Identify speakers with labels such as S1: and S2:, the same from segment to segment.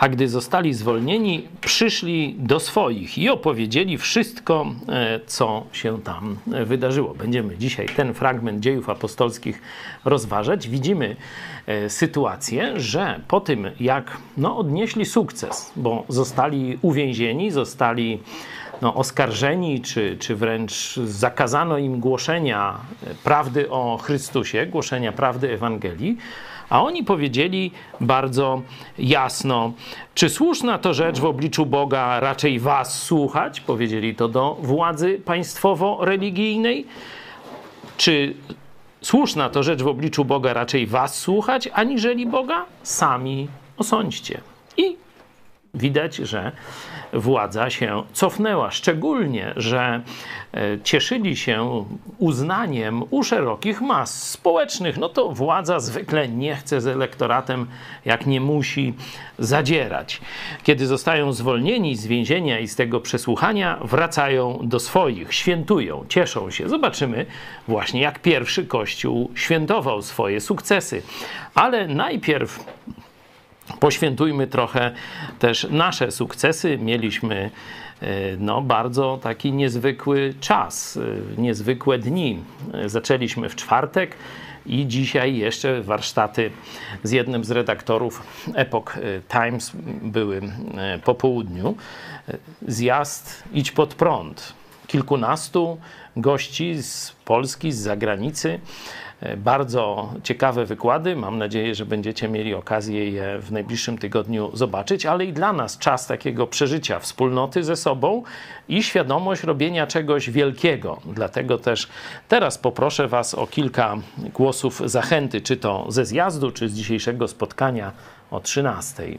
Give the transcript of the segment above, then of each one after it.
S1: A gdy zostali zwolnieni, przyszli do swoich i opowiedzieli wszystko, co się tam wydarzyło. Będziemy dzisiaj ten fragment Dziejów Apostolskich rozważać. Widzimy sytuację, że po tym, jak odnieśli sukces, bo zostali uwięzieni, zostali oskarżeni, czy wręcz zakazano im głoszenia prawdy o Chrystusie, głoszenia prawdy Ewangelii, a oni powiedzieli bardzo jasno, czy słuszna to rzecz w obliczu Boga raczej was słuchać, powiedzieli to do władzy państwowo-religijnej, czy słuszna to rzecz w obliczu Boga raczej was słuchać, aniżeli Boga sami osądźcie. I widać, że władza się cofnęła, szczególnie, że cieszyli się uznaniem u szerokich mas społecznych. To władza zwykle nie chce z elektoratem, jak nie musi, zadzierać. Kiedy zostają zwolnieni z więzienia i z tego przesłuchania, wracają do swoich, świętują, cieszą się. Zobaczymy właśnie, jak pierwszy Kościół świętował swoje sukcesy. Ale najpierw poświętujmy trochę też nasze sukcesy. Mieliśmy bardzo taki niezwykły czas, niezwykłe dni. Zaczęliśmy w czwartek i dzisiaj jeszcze warsztaty z jednym z redaktorów Epoch Times były po południu. Zjazd Idź pod prąd. Kilkunastu gości z Polski, z zagranicy. Bardzo ciekawe wykłady. Mam nadzieję, że będziecie mieli okazję je w najbliższym tygodniu zobaczyć, ale i dla nas czas takiego przeżycia wspólnoty ze sobą i świadomość robienia czegoś wielkiego. Dlatego też teraz poproszę was o kilka głosów zachęty, czy to ze zjazdu, czy z dzisiejszego spotkania o 13:00.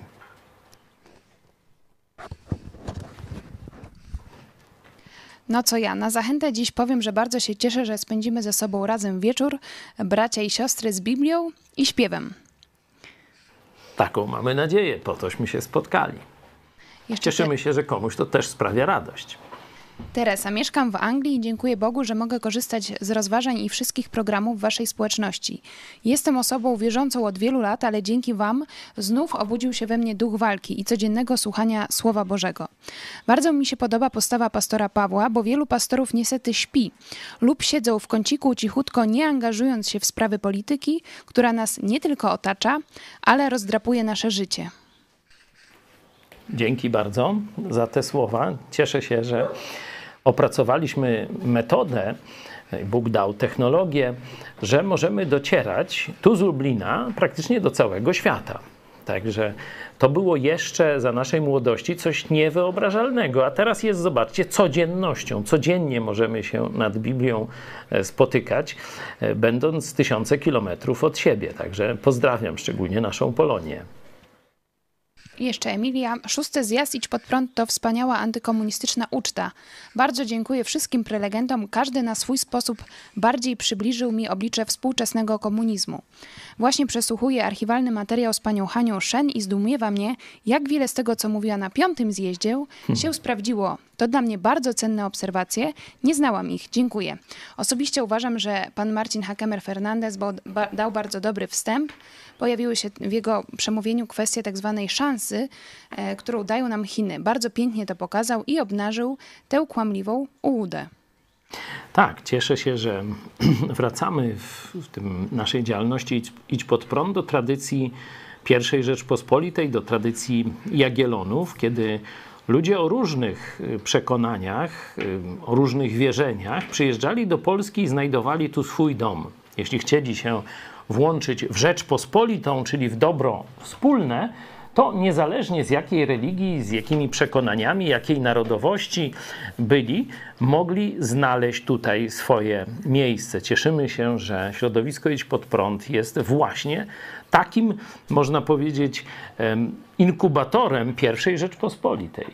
S2: Co ja? Na zachętę dziś powiem, że bardzo się cieszę, że spędzimy ze sobą razem wieczór, bracia i siostry z Biblią i śpiewem.
S1: Taką mamy nadzieję, po tośmy się spotkali. Cieszymy się, że komuś to też sprawia radość.
S2: Teresa, mieszkam w Anglii i dziękuję Bogu, że mogę korzystać z rozważań i wszystkich programów waszej społeczności. Jestem osobą wierzącą od wielu lat, ale dzięki wam znów obudził się we mnie duch walki i codziennego słuchania Słowa Bożego. Bardzo mi się podoba postawa pastora Pawła, bo wielu pastorów niestety śpi lub siedzą w kąciku cichutko, nie angażując się w sprawy polityki, która nas nie tylko otacza, ale rozdrapuje nasze życie.
S1: Dzięki bardzo za te słowa. Cieszę się, że opracowaliśmy metodę, Bóg dał technologię, że możemy docierać tu z Lublina praktycznie do całego świata. Także to było jeszcze za naszej młodości coś niewyobrażalnego, a teraz jest, zobaczcie, codziennością. Codziennie możemy się nad Biblią spotykać, będąc tysiące kilometrów od siebie. Także pozdrawiam szczególnie naszą Polonię.
S2: Jeszcze Emilia. 6. zjazd Idź pod prąd to wspaniała antykomunistyczna uczta. Bardzo dziękuję wszystkim prelegentom. Każdy na swój sposób bardziej przybliżył mi oblicze współczesnego komunizmu. Właśnie przesłuchuję archiwalny materiał z panią Hanią Szen i zdumiewa mnie, jak wiele z tego, co mówiła na 5. zjeździe, się sprawdziło. To dla mnie bardzo cenne obserwacje. Nie znałam ich. Dziękuję. Osobiście uważam, że pan Marcin Hakemer-Fernandez dał bardzo dobry wstęp. Pojawiły się w jego przemówieniu kwestie tak zwanej szansy, którą dają nam Chiny. Bardzo pięknie to pokazał i obnażył tę kłamliwą ułudę.
S1: Tak, cieszę się, że wracamy w tym naszej działalności Idź pod prąd do tradycji I Rzeczpospolitej, do tradycji Jagiellonów, kiedy ludzie o różnych przekonaniach, o różnych wierzeniach przyjeżdżali do Polski i znajdowali tu swój dom. Jeśli chcieli się włączyć w Rzeczpospolitą, czyli w dobro wspólne, to niezależnie z jakiej religii, z jakimi przekonaniami, jakiej narodowości byli, mogli znaleźć tutaj swoje miejsce. Cieszymy się, że środowisko Idź pod prąd jest właśnie takim, można powiedzieć, inkubatorem I Rzeczpospolitej.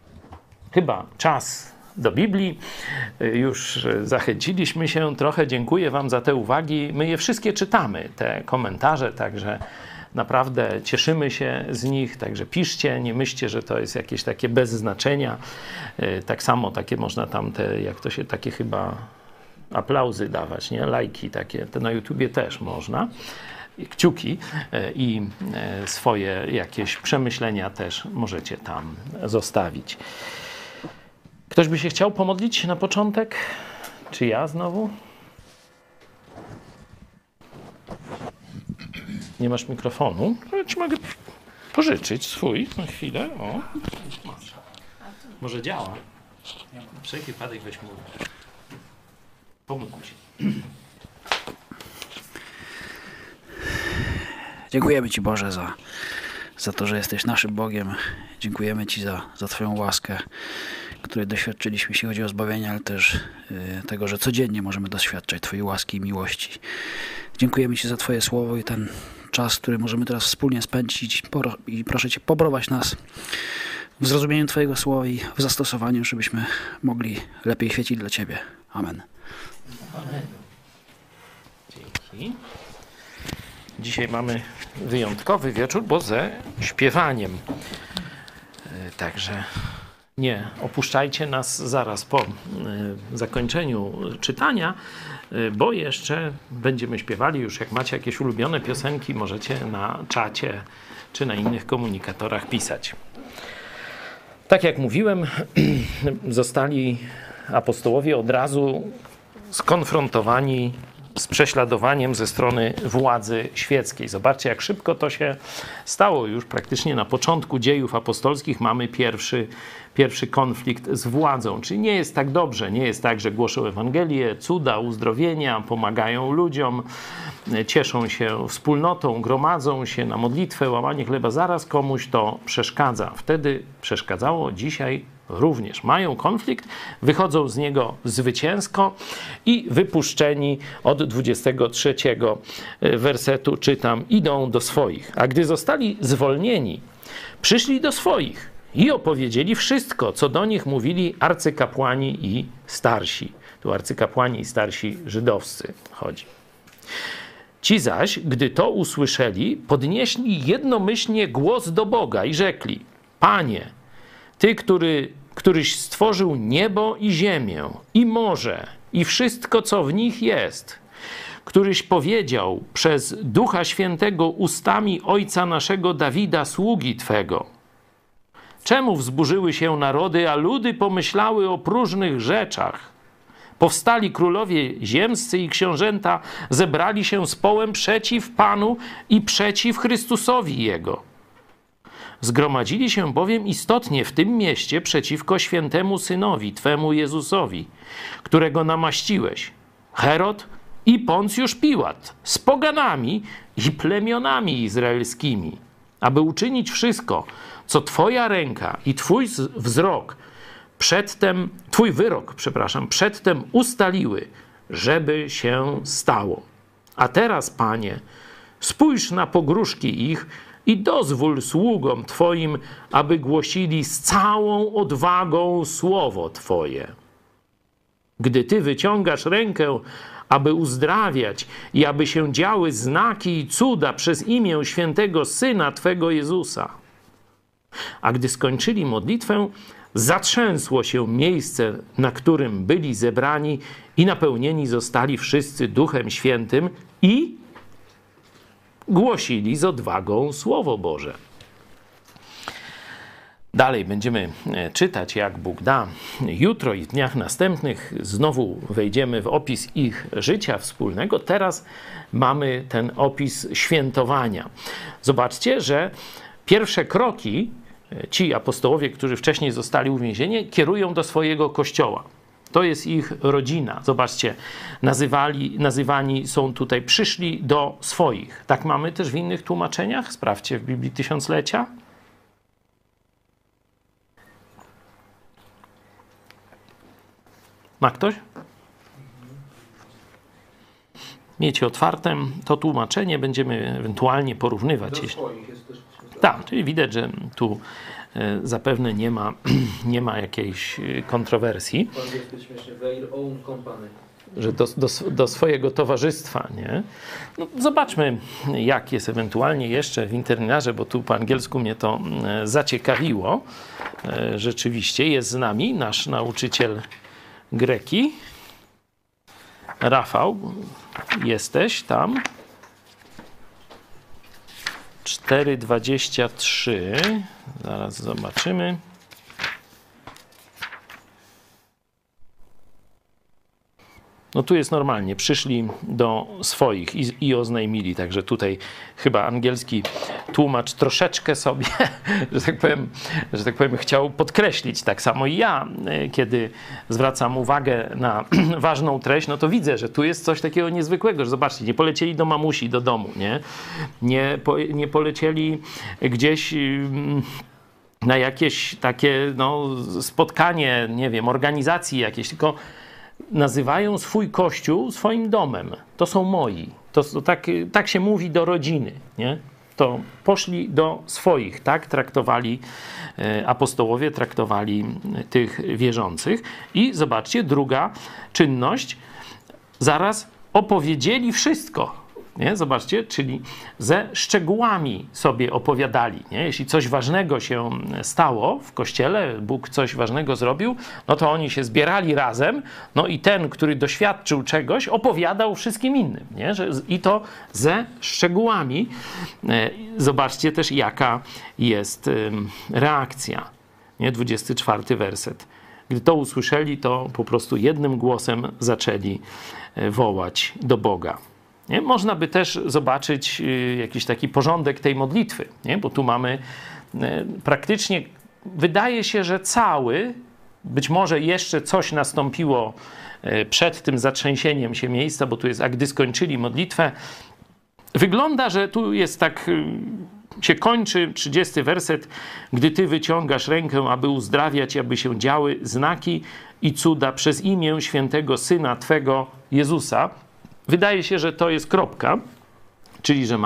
S1: Chyba czas do Biblii. Już zachęciliśmy się trochę. Dziękuję wam za te uwagi. My je wszystkie czytamy, te komentarze, także naprawdę cieszymy się z nich, także piszcie, nie myślcie, że to jest jakieś takie bez znaczenia. Tak samo takie można tam takie chyba aplauzy dawać, nie? Lajki takie, to na YouTubie też można. kciuki i swoje jakieś przemyślenia też możecie tam zostawić. Ktoś by się chciał pomodlić na początek? Czy ja znowu? Nie masz mikrofonu? Ja ci mogę pożyczyć swój na chwilę. O. Może działa. Na wszelki wypadek weź mu. Pomógł ci.
S3: Dziękujemy Ci, Boże, za to, że jesteś naszym Bogiem. Dziękujemy Ci za Twoją łaskę, której doświadczyliśmy, jeśli chodzi o zbawienie, ale też tego, że codziennie możemy doświadczać Twojej łaski i miłości. Dziękujemy Ci za Twoje słowo i ten czas, który możemy teraz wspólnie spędzić i proszę Cię, poprowadź nas w zrozumieniu Twojego słowa i w zastosowaniu, żebyśmy mogli lepiej świecić dla Ciebie. Amen.
S1: Amen. Dzięki. Dzisiaj mamy wyjątkowy wieczór, bo ze śpiewaniem. Także nie opuszczajcie nas zaraz po zakończeniu czytania, bo jeszcze będziemy śpiewali. Już jak macie jakieś ulubione piosenki, możecie na czacie czy na innych komunikatorach pisać. Tak jak mówiłem, zostali apostołowie od razu skonfrontowani z prześladowaniem ze strony władzy świeckiej. Zobaczcie, jak szybko to się stało. Już praktycznie na początku dziejów apostolskich mamy pierwszy konflikt z władzą. Czyli nie jest tak dobrze. Nie jest tak, że głoszą Ewangelię, cuda, uzdrowienia, pomagają ludziom, cieszą się wspólnotą, gromadzą się na modlitwę, łamanie chleba. Zaraz komuś to przeszkadza. Wtedy przeszkadzało, dzisiaj również mają konflikt, wychodzą z niego zwycięsko i wypuszczeni od 23 wersetu czytam, idą do swoich. A gdy zostali zwolnieni, przyszli do swoich i opowiedzieli wszystko, co do nich mówili arcykapłani i starsi. Tu arcykapłani i starsi żydowscy chodzi. Ci zaś, gdy to usłyszeli, podnieśli jednomyślnie głos do Boga i rzekli: Panie, Ty, któryś stworzył niebo i ziemię, i morze, i wszystko, co w nich jest, któryś powiedział przez Ducha Świętego ustami ojca naszego Dawida, sługi Twego. Czemu wzburzyły się narody, a ludy pomyślały o próżnych rzeczach? Powstali królowie ziemscy i książęta, zebrali się z połem przeciw Panu i przeciw Chrystusowi Jego. Zgromadzili się bowiem istotnie w tym mieście przeciwko świętemu Synowi, Twemu Jezusowi, którego namaściłeś, Herod i Poncjusz Piłat, z poganami i plemionami izraelskimi, aby uczynić wszystko, co Twoja ręka i Twój wyrok, przedtem ustaliły, żeby się stało. A teraz, Panie, spójrz na pogróżki ich i dozwól sługom Twoim, aby głosili z całą odwagą słowo Twoje. Gdy Ty wyciągasz rękę, aby uzdrawiać i aby się działy znaki i cuda przez imię świętego Syna Twego Jezusa. A gdy skończyli modlitwę, zatrzęsło się miejsce, na którym byli zebrani i napełnieni zostali wszyscy Duchem Świętym i głosili z odwagą Słowo Boże. Dalej będziemy czytać, jak Bóg da. Jutro i w dniach następnych znowu wejdziemy w opis ich życia wspólnego. Teraz mamy ten opis świętowania. Zobaczcie, że pierwsze kroki ci apostołowie, którzy wcześniej zostali uwięzieni, kierują do swojego kościoła. To jest ich rodzina. Zobaczcie, nazywani są tutaj, przyszli do swoich. Tak mamy też w innych tłumaczeniach. Sprawdźcie w Biblii Tysiąclecia. Ma ktoś? Miejcie otwarte to tłumaczenie, będziemy ewentualnie porównywać. Tak, czyli widać, że tu zapewne nie ma jakiejś kontrowersji. Że do swojego towarzystwa, nie? No, zobaczmy, jak jest ewentualnie jeszcze w internecie, bo tu po angielsku mnie to zaciekawiło. Rzeczywiście jest z nami nasz nauczyciel greki. Rafał, jesteś tam? 4:23. Zaraz zobaczymy. No tu jest normalnie, przyszli do swoich i oznajmili, także tutaj chyba angielski tłumacz troszeczkę sobie, że tak powiem, chciał podkreślić. Tak samo i ja, kiedy zwracam uwagę na ważną treść, no to widzę, że tu jest coś takiego niezwykłego, że zobaczcie, nie polecieli do mamusi, do domu, nie polecieli gdzieś na jakieś takie spotkanie, nie wiem, organizacji jakieś, tylko nazywają swój kościół swoim domem. To są moi. To tak się mówi do rodziny, nie? To poszli do swoich, tak traktowali apostołowie, traktowali tych wierzących. I zobaczcie, druga czynność, zaraz opowiedzieli wszystko. Nie? Zobaczcie, czyli ze szczegółami sobie opowiadali. Nie? Jeśli coś ważnego się stało w kościele, Bóg coś ważnego zrobił, no to oni się zbierali razem, no i ten, który doświadczył czegoś, opowiadał wszystkim innym. Nie? I to ze szczegółami. Zobaczcie też, jaka jest reakcja. Nie? 24 werset. Gdy to usłyszeli, to po prostu jednym głosem zaczęli wołać do Boga. Nie? Można by też zobaczyć jakiś taki porządek tej modlitwy, nie? Bo tu mamy praktycznie, wydaje się, że cały, być może jeszcze coś nastąpiło przed tym zatrzęsieniem się miejsca, bo tu jest, a gdy skończyli modlitwę, wygląda, że tu jest tak, się kończy 30 werset, gdy Ty wyciągasz rękę, aby uzdrawiać, aby się działy znaki i cuda przez imię świętego Syna Twego Jezusa. Wydaje się, że to jest kropka, czyli że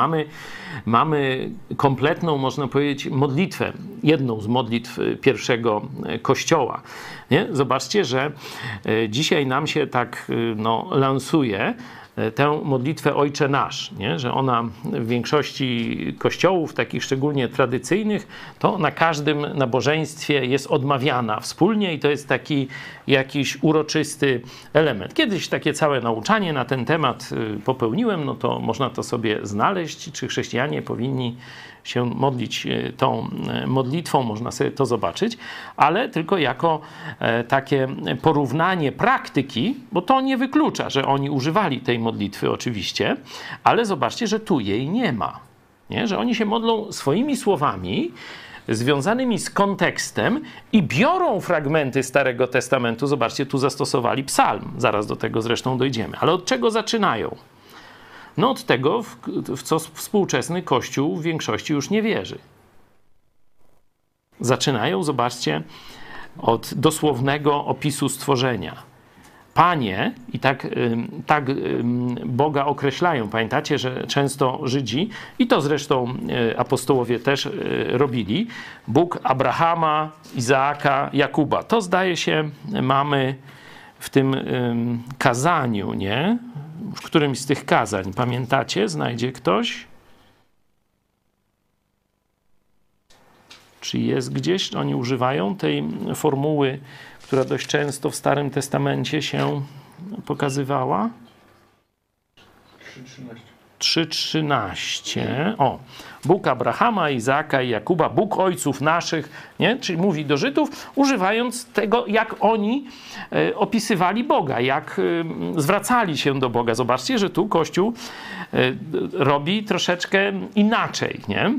S1: mamy kompletną, można powiedzieć, modlitwę, jedną z modlitw pierwszego Kościoła. Nie? Zobaczcie, że dzisiaj nam się tak lansuje tę modlitwę Ojcze Nasz, nie? Że ona w większości kościołów, takich szczególnie tradycyjnych, to na każdym nabożeństwie jest odmawiana wspólnie i to jest taki jakiś uroczysty element. Kiedyś takie całe nauczanie na ten temat popełniłem, no to można to sobie znaleźć, czy chrześcijanie powinni się modlić tą modlitwą, można sobie to zobaczyć, ale tylko jako takie porównanie praktyki, bo to nie wyklucza, że oni używali tej modlitwy oczywiście, ale zobaczcie, że tu jej nie ma, nie? Że oni się modlą swoimi słowami, związanymi z kontekstem i biorą fragmenty Starego Testamentu. Zobaczcie, tu zastosowali psalm, zaraz do tego zresztą dojdziemy, ale od czego zaczynają? No od tego, w co współczesny Kościół w większości już nie wierzy. Zaczynają, zobaczcie, od dosłownego opisu stworzenia. Panie, i tak Boga określają. Pamiętacie, że często Żydzi, i to zresztą apostołowie też robili, Bóg Abrahama, Izaaka, Jakuba. To zdaje się mamy w tym kazaniu, nie? W którymś z tych kazań, pamiętacie? Znajdzie ktoś? Czy jest gdzieś? Oni używają tej formuły, która dość często w Starym Testamencie się pokazywała? 3:13. O, Bóg Abrahama, Izaaka i Jakuba, Bóg ojców naszych, nie? Czyli mówi do Żydów, używając tego, jak oni opisywali Boga, jak zwracali się do Boga. Zobaczcie, że tu Kościół robi troszeczkę inaczej, nie?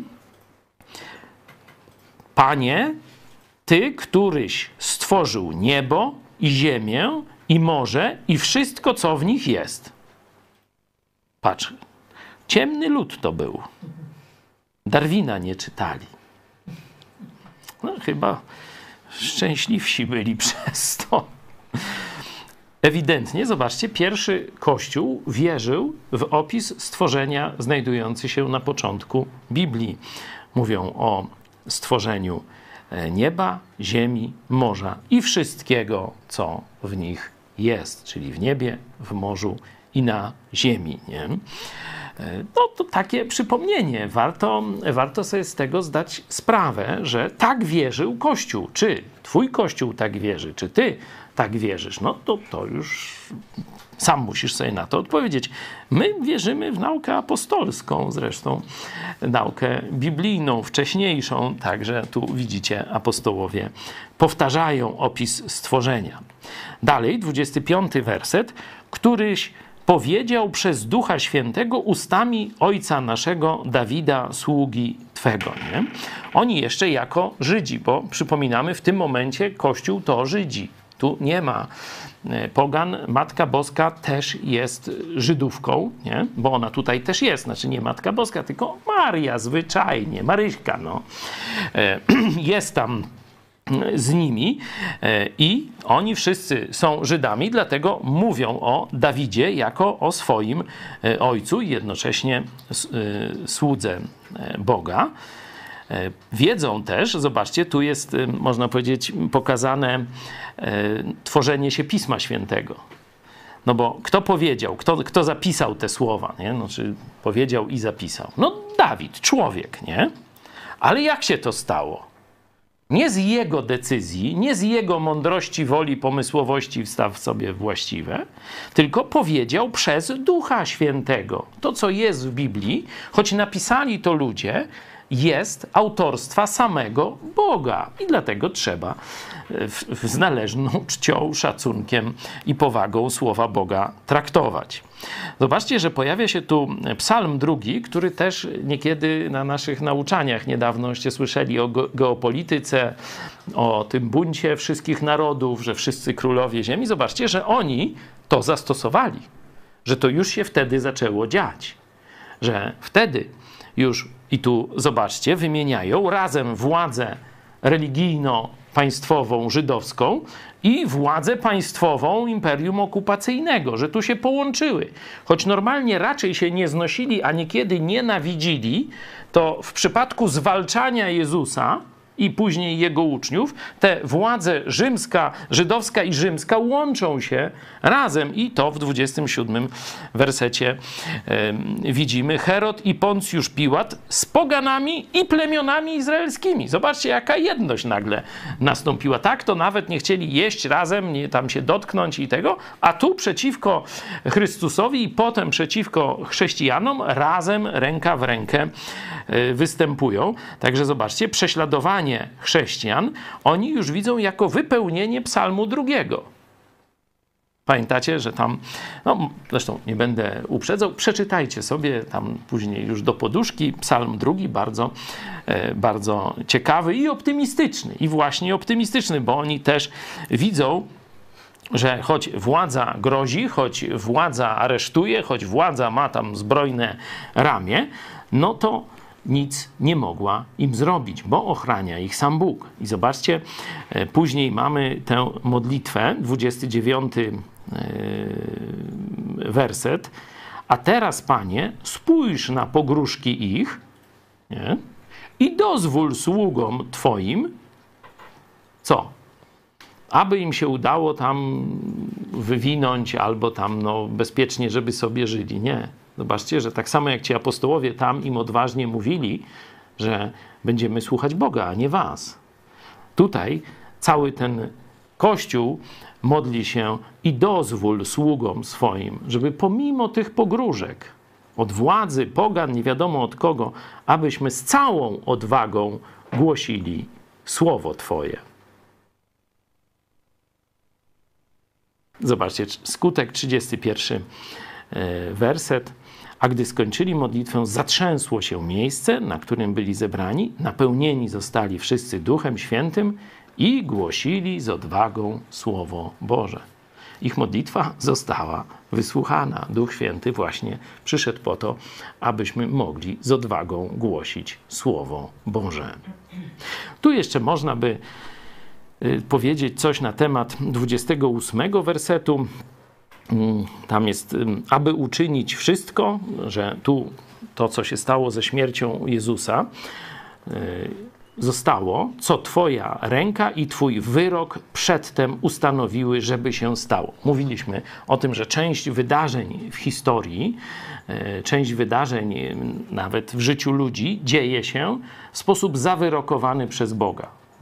S1: Panie, Ty, któryś stworzył niebo i ziemię i morze i wszystko, co w nich jest. Patrz, ciemny lud to był. Darwina nie czytali. No, chyba szczęśliwsi byli przez to. Ewidentnie, zobaczcie, pierwszy Kościół wierzył w opis stworzenia znajdujący się na początku Biblii. Mówią o stworzeniu nieba, ziemi, morza i wszystkiego, co w nich jest, czyli w niebie, w morzu i na ziemi. Nie? No to takie przypomnienie. Warto sobie z tego zdać sprawę, że tak wierzył Kościół. Czy twój Kościół tak wierzy, czy ty tak wierzysz? No to już sam musisz sobie na to odpowiedzieć. My wierzymy w naukę apostolską, zresztą naukę biblijną, wcześniejszą. Także tu widzicie, apostołowie powtarzają opis stworzenia. Dalej, 25 werset. Któryś powiedział przez Ducha Świętego ustami ojca naszego Dawida, sługi Twego. Nie? Oni jeszcze jako Żydzi, bo przypominamy, w tym momencie Kościół to Żydzi. Tu nie ma pogan. Matka Boska też jest Żydówką, nie? Bo ona tutaj też jest. Znaczy nie Matka Boska, tylko Maria zwyczajnie, Maryśka. No. Jest tam z nimi i oni wszyscy są Żydami, dlatego mówią o Dawidzie jako o swoim ojcu i jednocześnie słudze Boga. Wiedzą też, zobaczcie, tu jest, można powiedzieć, pokazane tworzenie się Pisma Świętego. No bo kto powiedział, kto zapisał te słowa, nie? Znaczy powiedział i zapisał. No Dawid, człowiek, nie? Ale jak się to stało? Nie z jego decyzji, nie z jego mądrości, woli, pomysłowości wstaw sobie właściwe, tylko powiedział przez Ducha Świętego. To, co jest w Biblii, choć napisali to ludzie, jest autorstwa samego Boga. I dlatego trzeba z należną czcią, szacunkiem i powagą słowa Boga traktować. Zobaczcie, że pojawia się tu Psalm 2, który też niekiedy na naszych nauczaniach niedawnoście słyszeli o geopolityce, o tym buncie wszystkich narodów, że wszyscy królowie ziemi. Zobaczcie, że oni to zastosowali, że to już się wtedy zaczęło dziać, że wtedy już, i tu zobaczcie, wymieniają razem władzę religijno-państwową żydowską i władzę państwową imperium okupacyjnego, że tu się połączyły. Choć normalnie raczej się nie znosili, a niekiedy nienawidzili, to w przypadku zwalczania Jezusa i później jego uczniów, te władze rzymska, żydowska i rzymska łączą się razem i to w 27 wersecie widzimy. Herod i Poncjusz Piłat z poganami i plemionami izraelskimi. Zobaczcie, jaka jedność nagle nastąpiła. Tak, to nawet nie chcieli jeść razem, nie tam się dotknąć i tego, a tu przeciwko Chrystusowi i potem przeciwko chrześcijanom razem, ręka w rękę występują. Także zobaczcie, prześladowanie chrześcijan oni już widzą jako wypełnienie Psalmu 2. Pamiętacie, że tam, no zresztą nie będę uprzedzał, przeczytajcie sobie tam później już do poduszki Psalm 2, bardzo ciekawy i optymistyczny. I właśnie optymistyczny, bo oni też widzą, że choć władza grozi, choć władza aresztuje, choć władza ma tam zbrojne ramię, no to nic nie mogła im zrobić, bo ochrania ich sam Bóg. I zobaczcie, później mamy tę modlitwę, 29 werset. A teraz, Panie, spójrz na pogróżki ich, nie? I dozwól sługom Twoim, co? Aby im się udało tam wywinąć albo tam bezpiecznie, żeby sobie żyli. Nie. Zobaczcie, że tak samo jak ci apostołowie tam im odważnie mówili, że będziemy słuchać Boga, a nie was. Tutaj cały ten Kościół modli się i dozwól sługom swoim, żeby pomimo tych pogróżek od władzy, pogan, nie wiadomo od kogo, abyśmy z całą odwagą głosili Słowo Twoje. Zobaczcie, skutek 31 werset. A gdy skończyli modlitwę, zatrzęsło się miejsce, na którym byli zebrani, napełnieni zostali wszyscy Duchem Świętym i głosili z odwagą Słowo Boże. Ich modlitwa została wysłuchana. Duch Święty właśnie przyszedł po to, abyśmy mogli z odwagą głosić Słowo Boże. Tu jeszcze można by powiedzieć coś na temat 28 wersetu. Tam jest, aby uczynić wszystko, że tu to, co się stało ze śmiercią Jezusa, zostało, co Twoja ręka i Twój wyrok przedtem ustanowiły, żeby się stało. Mówiliśmy o tym, że część wydarzeń w historii, część wydarzeń nawet w życiu ludzi dzieje się w sposób zawyrokowany przez Boga.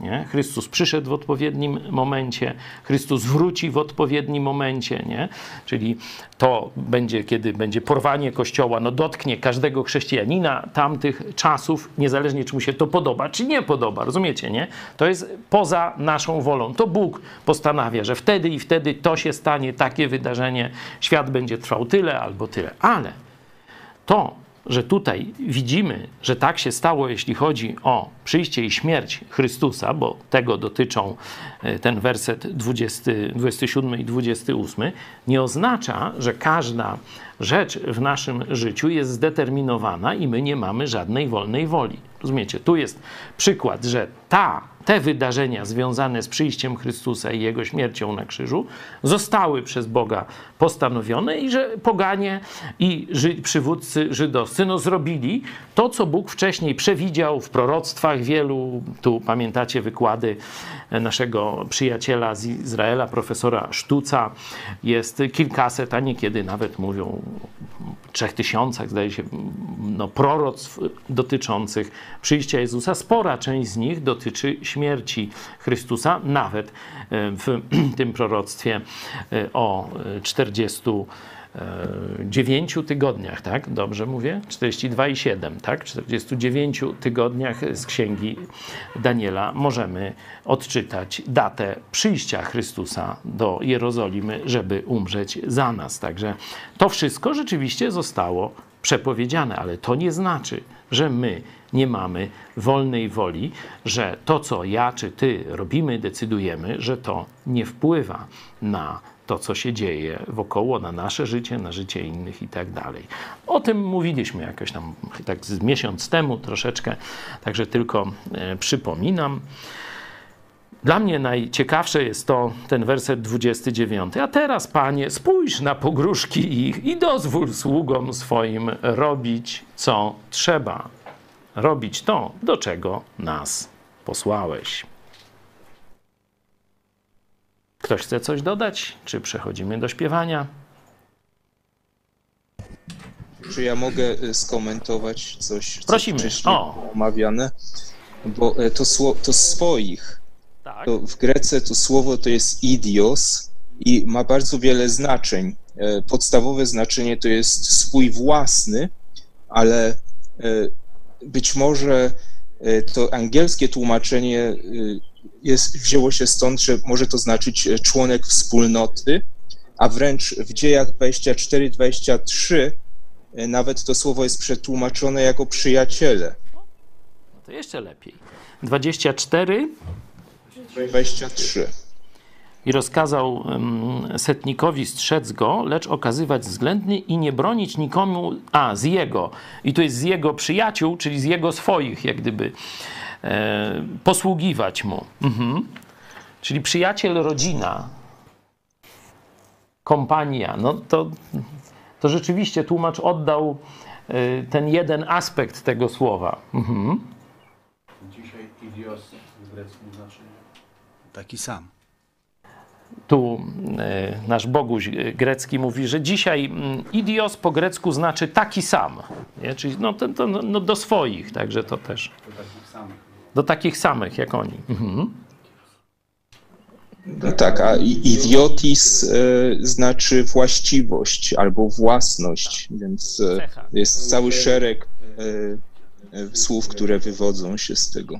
S1: Nie? Chrystus przyszedł w odpowiednim momencie, Chrystus wróci w odpowiednim momencie, nie? Czyli to będzie, kiedy będzie porwanie Kościoła, no dotknie każdego chrześcijanina tamtych czasów, niezależnie czy mu się to podoba, czy nie podoba, rozumiecie, nie? To jest poza naszą wolą. To Bóg postanawia, że wtedy i wtedy to się stanie, takie wydarzenie, świat będzie trwał tyle albo tyle. Ale to, że tutaj widzimy, że tak się stało, jeśli chodzi o przyjście i śmierć Chrystusa, bo tego dotyczą ten werset 27 i 28, nie oznacza, że każda rzecz w naszym życiu jest zdeterminowana i my nie mamy żadnej wolnej woli. Rozumiecie? Tu jest przykład, że te wydarzenia związane z przyjściem Chrystusa i Jego śmiercią na krzyżu zostały przez Boga postanowione i że poganie i przywódcy żydowscy zrobili to, co Bóg wcześniej przewidział w proroctwach wielu. Tu pamiętacie wykłady naszego przyjaciela z Izraela, profesora Sztuca. Jest kilkaset, a niekiedy nawet mówią 3000, zdaje się, proroctw dotyczących przyjścia Jezusa. Spora część z nich dotyczy śmierci Chrystusa, nawet w tym proroctwie o 49 tygodniach, tak? Dobrze mówię? 42,7, tak? 49 tygodniach z Księgi Daniela możemy odczytać datę przyjścia Chrystusa do Jerozolimy, żeby umrzeć za nas. Także to wszystko rzeczywiście zostało przepowiedziane, ale to nie znaczy, że my nie mamy wolnej woli, że to, co ja czy ty robimy, decydujemy, że to nie wpływa na to, co się dzieje wokoło, na nasze życie, na życie innych i tak dalej. O tym mówiliśmy jakoś tam tak z miesiąc temu troszeczkę, także tylko przypominam. Dla mnie najciekawsze jest ten werset 29. A teraz, Panie, spójrz na pogróżki ich i dozwól sługom swoim robić, co trzeba. Robić to, do czego nas posłałeś. Ktoś chce coś dodać? Czy przechodzimy do śpiewania?
S4: Czy ja mogę skomentować coś, co
S1: prosimy.
S4: wcześniej było omawiane? Bo to swoich.
S1: Tak.
S4: To w Grece to słowo to jest idios i ma bardzo wiele znaczeń. Podstawowe znaczenie to jest swój własny, ale być może to angielskie tłumaczenie wzięło się stąd, że może to znaczyć członek wspólnoty, a wręcz w Dziejach 24-23 nawet to słowo jest przetłumaczone jako przyjaciele.
S1: No to jeszcze lepiej. 24.
S4: 23.
S1: I rozkazał setnikowi strzec go, lecz okazywać względny i nie bronić nikomu, z jego. I to jest z jego przyjaciół, czyli z jego swoich, jak gdyby posługiwać mu. Czyli przyjaciel, rodzina, kompania. No to rzeczywiście tłumacz oddał ten jeden aspekt tego słowa.
S5: Dzisiaj idios w greckim znaczeniu taki sam.
S1: Tu nasz Boguś grecki mówi, że dzisiaj idios po grecku znaczy taki sam. Nie? Czyli do swoich, także to też. Do takich samych jak oni.
S4: No tak, a idiotis znaczy właściwość albo własność, więc jest cały szereg słów, które wywodzą się z tego.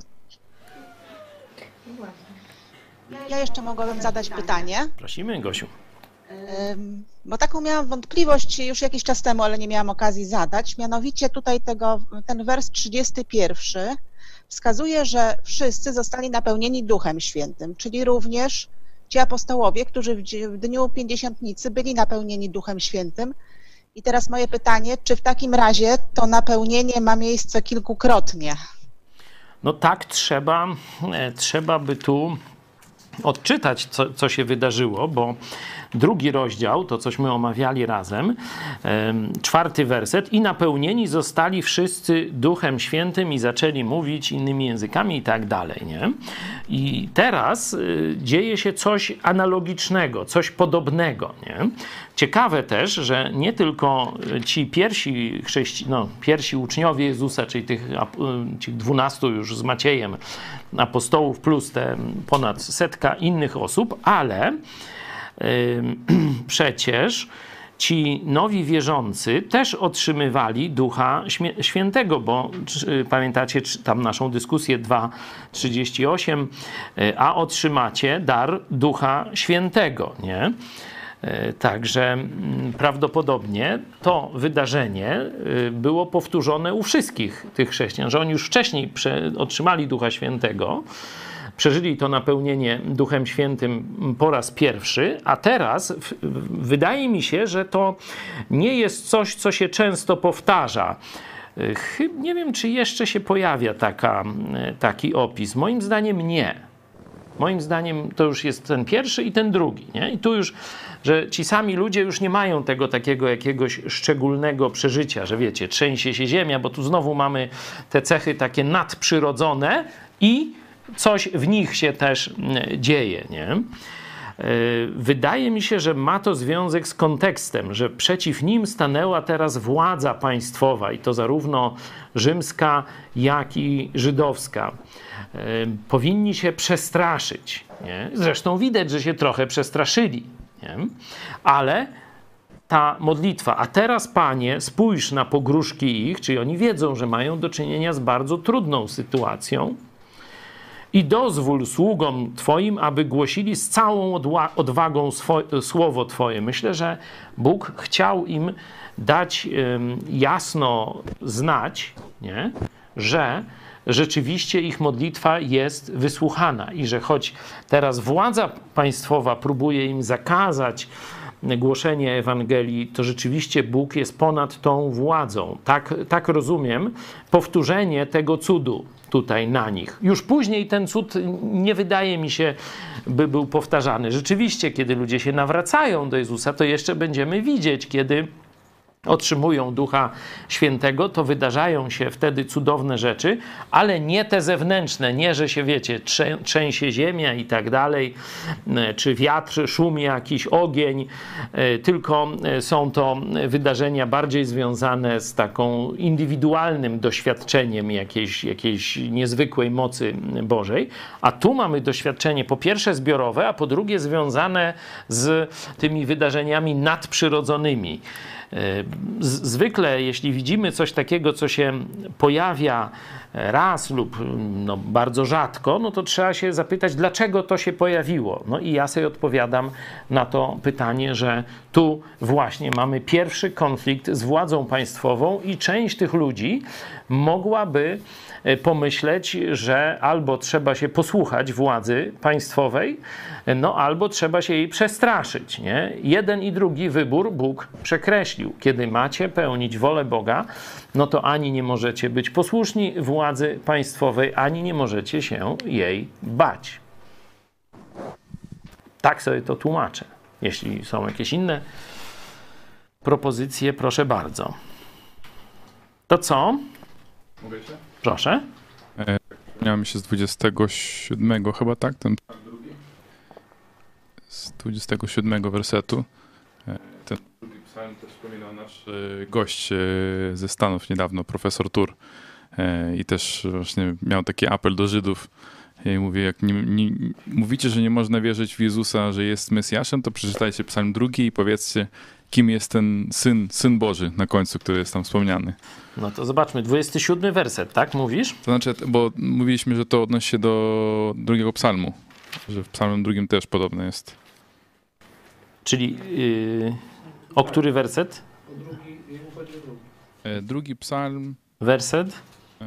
S6: Ja jeszcze mogłabym zadać pytanie.
S1: Prosimy, Gosiu.
S6: Bo taką miałam wątpliwość już jakiś czas temu, ale nie miałam okazji zadać. Mianowicie tutaj ten wers 31 wskazuje, że wszyscy zostali napełnieni Duchem Świętym, czyli również ci apostołowie, którzy w dniu Pięćdziesiątnicy byli napełnieni Duchem Świętym. I teraz moje pytanie, czy w takim razie to napełnienie ma miejsce kilkukrotnie?
S1: No tak, trzeba by tu odczytać, co się wydarzyło, bo drugi rozdział, to cośmy omawiali razem, 4 werset, i napełnieni zostali wszyscy Duchem Świętym i zaczęli mówić innymi językami i tak dalej, nie? I teraz dzieje się coś analogicznego, coś podobnego, nie? Ciekawe też, że nie tylko ci pierwsi uczniowie Jezusa, czyli tych 12 już z Maciejem apostołów plus te ponad 100 innych osób, ale przecież ci nowi wierzący też otrzymywali Ducha Świętego, bo pamiętacie tam naszą dyskusję 2:38, a otrzymacie dar Ducha Świętego, nie? Także prawdopodobnie to wydarzenie było powtórzone u wszystkich tych chrześcijan, że oni już wcześniej otrzymali Ducha Świętego, przeżyli to napełnienie Duchem Świętym po raz pierwszy, a teraz wydaje mi się, że to nie jest coś, co się często powtarza. Nie wiem, czy jeszcze się pojawia taki opis. Moim zdaniem nie. Moim zdaniem to już jest ten pierwszy i ten drugi, nie? I tu już, że ci sami ludzie już nie mają tego takiego jakiegoś szczególnego przeżycia, że wiecie, trzęsie się ziemia, bo tu znowu mamy te cechy takie nadprzyrodzone i coś w nich się też dzieje, nie? Wydaje mi się, że ma to związek z kontekstem, że przeciw nim stanęła teraz władza państwowa i to zarówno rzymska, jak i żydowska. Powinni się przestraszyć, nie? Zresztą widać, że się trochę przestraszyli, nie? Ale ta modlitwa, a teraz Panie, spójrz na pogróżki ich, czyli oni wiedzą, że mają do czynienia z bardzo trudną sytuacją, i dozwól sługom Twoim, aby głosili z całą odwagą słowo Twoje. Myślę, że Bóg chciał im dać jasno znać, nie? Że rzeczywiście ich modlitwa jest wysłuchana i że choć teraz władza państwowa próbuje im zakazać głoszenie Ewangelii, to rzeczywiście Bóg jest ponad tą władzą. Tak rozumiem powtórzenie tego cudu tutaj na nich. Już później ten cud nie wydaje mi się, by był powtarzany. Rzeczywiście, kiedy ludzie się nawracają do Jezusa, to jeszcze będziemy widzieć, kiedy otrzymują Ducha Świętego, to wydarzają się wtedy cudowne rzeczy, ale nie te zewnętrzne, nie, że się wiecie, trzęsie ziemia i tak dalej, czy wiatr, szum jakiś, ogień, tylko są to wydarzenia bardziej związane z taką indywidualnym doświadczeniem jakiejś niezwykłej mocy Bożej, a tu mamy doświadczenie po pierwsze zbiorowe, a po drugie związane z tymi wydarzeniami nadprzyrodzonymi. Zwykle, jeśli widzimy coś takiego, co się pojawia raz lub bardzo rzadko, no to trzeba się zapytać, dlaczego to się pojawiło. No i ja sobie odpowiadam na to pytanie, że tu właśnie mamy pierwszy konflikt z władzą państwową i część tych ludzi mogłaby pomyśleć, że albo trzeba się posłuchać władzy państwowej, no albo trzeba się jej przestraszyć, nie? Jeden i drugi wybór Bóg przekreślił. Kiedy macie pełnić wolę Boga, no to ani nie możecie być posłuszni władzy państwowej, ani nie możecie się jej bać. Tak sobie to tłumaczę. Jeśli są jakieś inne propozycje, proszę bardzo. To co?
S7: Mogę się?
S1: Proszę.
S7: Miałem mi się z 27 chyba, tak? Ten z 27 wersetu. Ten drugi psalm też wspominał nasz gość ze Stanów niedawno, profesor Tur. I też właśnie miał taki apel do Żydów. I mówi, jak mówicie, że nie można wierzyć w Jezusa, że jest Mesjaszem, to przeczytajcie psalm 2 i powiedzcie, kim jest ten Syn Boży na końcu, który jest tam wspomniany.
S1: No to zobaczmy, 27 werset, tak mówisz?
S7: To znaczy, bo mówiliśmy, że to odnosi się do drugiego psalmu, że w psalmie drugim też podobne jest.
S1: Czyli o który werset?
S7: Drugi psalm.
S1: Werset?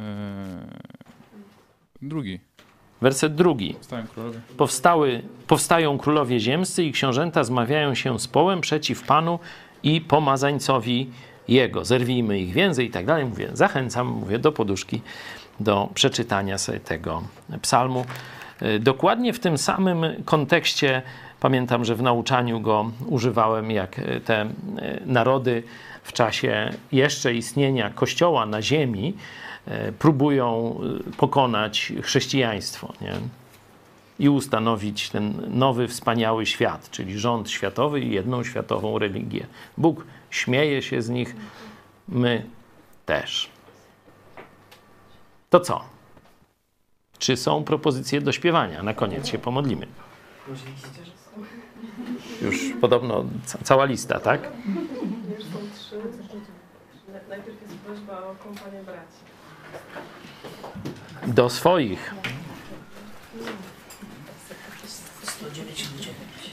S7: Drugi.
S1: Werset drugi. Powstają królowie ziemscy i książęta zmawiają się z połem przeciw Panu i pomazańcowi Jego. Zerwijmy ich więzy i tak dalej. Zachęcam do poduszki, do przeczytania sobie tego psalmu. Dokładnie w tym samym kontekście, pamiętam, że w nauczaniu go używałem, jak te narody w czasie jeszcze istnienia Kościoła na ziemi próbują pokonać chrześcijaństwo, nie? I ustanowić ten nowy, wspaniały świat, czyli rząd światowy i jedną światową religię. Bóg śmieje się z nich, my też. To co? Czy są propozycje do śpiewania? Na koniec się pomodlimy. Już podobno cała lista, tak?
S8: Są 3. Najpierw jest prośba o kompanię braci.
S1: Do swoich.
S3: 199.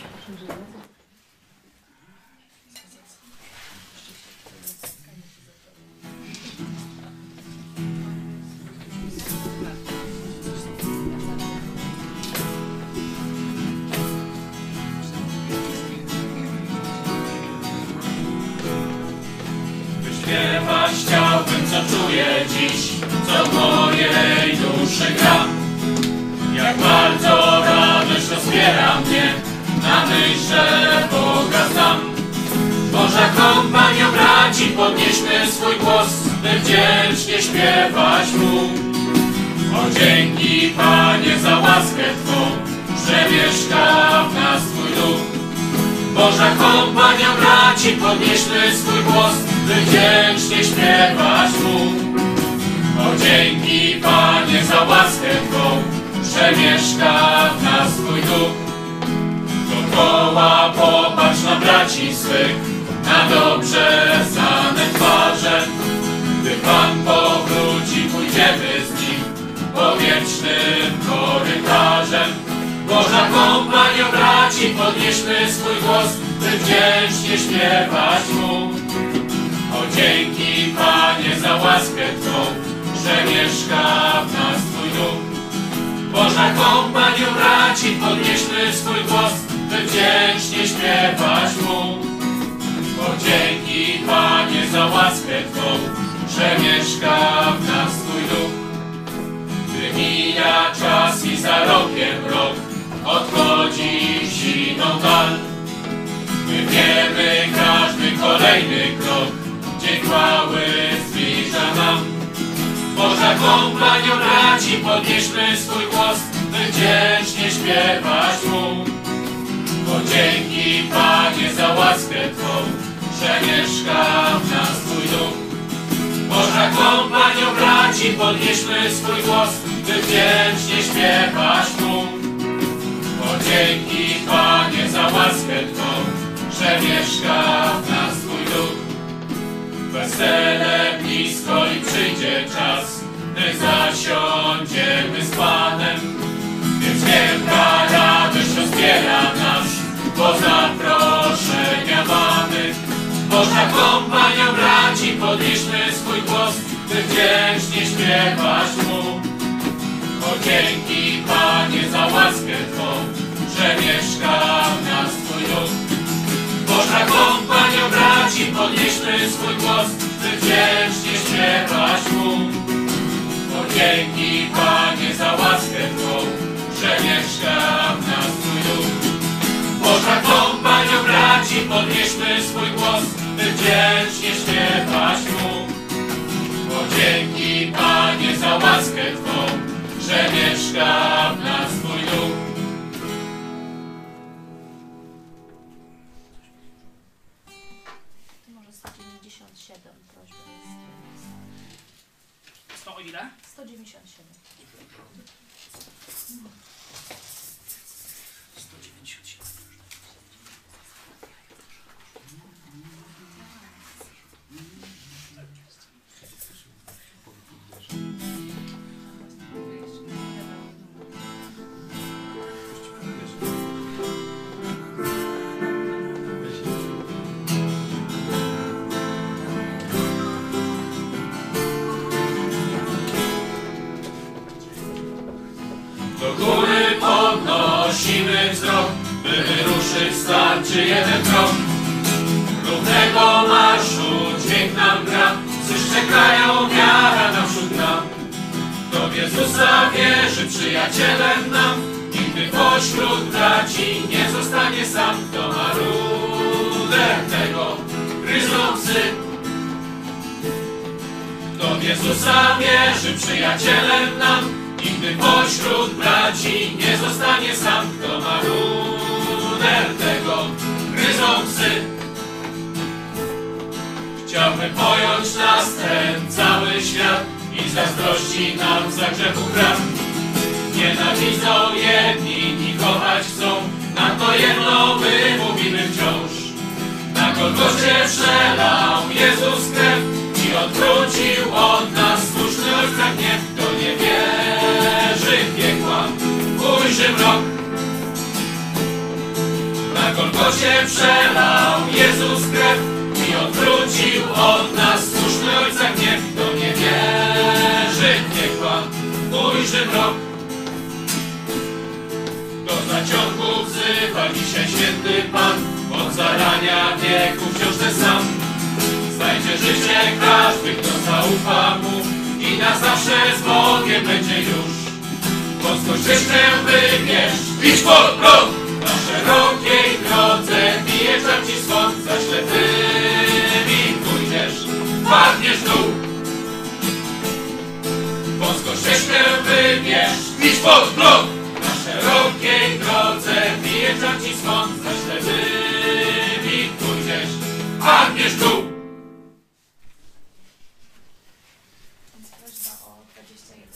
S9: Śpiewać chciałbym, co czuję dziś, co w mojej duszy gra. Jak bardzo radość rozbiera mnie, na myśl, że Boga znam. Boża kompanio braci, podnieśmy swój głos, by wdzięcznie śpiewać Mu. O dzięki, Panie, za łaskę Twą, że mieszka w nas Twój duch. Boża kompanio braci, podnieśmy swój głos, by wdzięcznie śpiewać Mu. O dzięki, Panie, za łaskę Twą, że mieszka w nas Twój duch. Dokoła popatrz na braci swych, na dobrze znane twarze. Gdy Pan powróci, pójdziemy z Nim po wiecznym korytarzem. Boża kompanio braci, podnieśmy swój głos, by wdzięcznie śpiewać Mu. O dzięki, Panie, za łaskę Twą, że mieszka w nas Twój duch. Boża kompanio braci, podnieśmy swój głos, by wdzięcznie śpiewać Mu. O dzięki, Panie, za łaskę Twą, że mieszka w nas Twój duch. Gdy mija czas i za rokiem rok odchodzi w siną dal, my wiemy, każdy kolejny krok dzień chwały zbliża nam. Boża kompanio braci, podnieśmy swój głos, by wdzięcznie śpiewać Mu. O dzięki, Panie, za łaskę Twą, że mieszka w nas Twój duch. Boża kompanio braci, podnieśmy swój głos, by wdzięcznie śpiewać Mu. O dzięki, Panie, za łaskę Twą, że mieszka w nas Twój duch. Wesele blisko i przyjdzie czas, gdy zasiądziemy z Panem. Więc wielka radość rozbiera nas, bo zaproszenia mamy. Boża kompanio braci, podnieśmy swój głos, by wdzięcznie śpiewać Mu. O dzięki, Panie, za łaskę Twą, że mieszka w nas Twój duch. Boża kompanio braci, podnieśmy swój głos, by wdzięcznie śpiewać Mu. O dzięki, Panie, za łaskę Twą, że mieszka w nas Twój duch. Boża kompanio braci, podnieśmy swój głos, by wdzięcznie śpiewać Mu. O dzięki, Panie, za łaskę Twą, że mieszka w nas Twój duch.
S10: Może 197 prośba jest.
S3: 100 o ile?
S10: 197.
S3: 197.
S9: Do góry podnosimy wzrok, by wyruszyć starczy jeden krok. Równego marszu dźwięk nam gra, psy czekają, wiara naprzód nam. Kto w Jezusa wierzy, przyjacielem nam, Nigdy pośród braci nie zostanie sam, kto ma rudę tego gryzą psy. Kto w Jezusa wierzy, przyjacielem nam, nigdy pośród braci nie zostanie sam, kto ma rudę tego gryzą psy. Chciałbym pojąć nas ten cały świat i zazdrości nam za grzechu gram. Nienawidzą jedni, inni kochać chcą, na to jedno my mówimy wciąż. Na Golgocie przelał Jezus krew i odwrócił od nas słuszny Ojca gniew. Kto nie wierzy w piekła, ujrzy mrok. Na Golgocie przelał Jezus krew i odwrócił od nas słuszny Ojca gniew. Kto nie wierzy w piekła, ujrzy mrok. Do zaciągu wzywa dzisiaj święty Pan, od zarania wieku wciąż ten sam. Znajdzie życie każdy, kto zaufa Mu i na zawsze z Bogiem będzie już. Wąską ścieżkę wybierz, idź pod prąd. Na szerokiej drodze bije czar ci swąd, za ślepymi pójdziesz, padniesz w dół. Wąską ścieżkę wybierz, idź pod prąd. Na szerokiej drodze bije czar ci swąd, za ślepymi pójdziesz, padniesz w dół.
S10: Więc prośba o 21.